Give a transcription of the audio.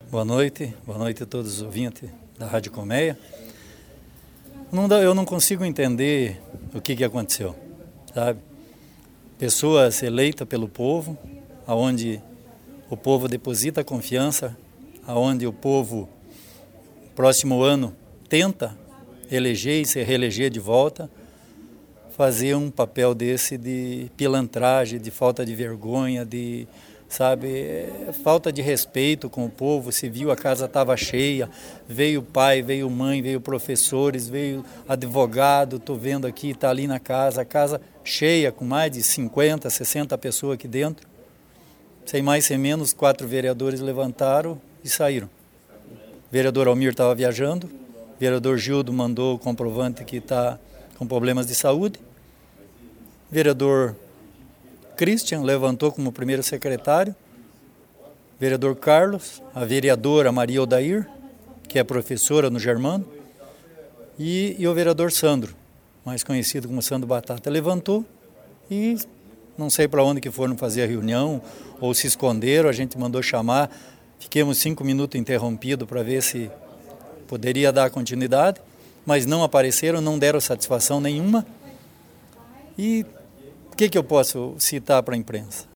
Boa noite a todos os ouvintes da Rádio Colmeia. Eu não consigo entender o que aconteceu, sabe? Pessoas eleitas pelo povo, aonde o povo deposita confiança, aonde o povo, próximo ano, tenta eleger e se reeleger de volta, fazer um papel desse de pilantragem, de falta de vergonha, de, falta de respeito com o povo. Se viu, a casa estava cheia, veio pai, veio mãe, veio professores, veio advogado, estou vendo aqui, está ali na casa, a casa cheia, com mais de 50, 60 pessoas aqui dentro. Sem mais, sem menos, 4 vereadores levantaram e saíram. O vereador Almir estava viajando, o vereador Gildo mandou o comprovante que está com problemas de saúde, o vereador Christian levantou como primeiro secretário, o vereador Carlos, a vereadora Maria Odair, que é professora no Germano, e o vereador Sandro, mais conhecido como Sandro Batata, levantou e não sei para onde que foram fazer a reunião, ou se esconderam, a gente mandou chamar, fiquemos 5 minutos interrompidos para ver se poderia dar continuidade, mas não apareceram, não deram satisfação nenhuma. E o que eu posso citar para a imprensa?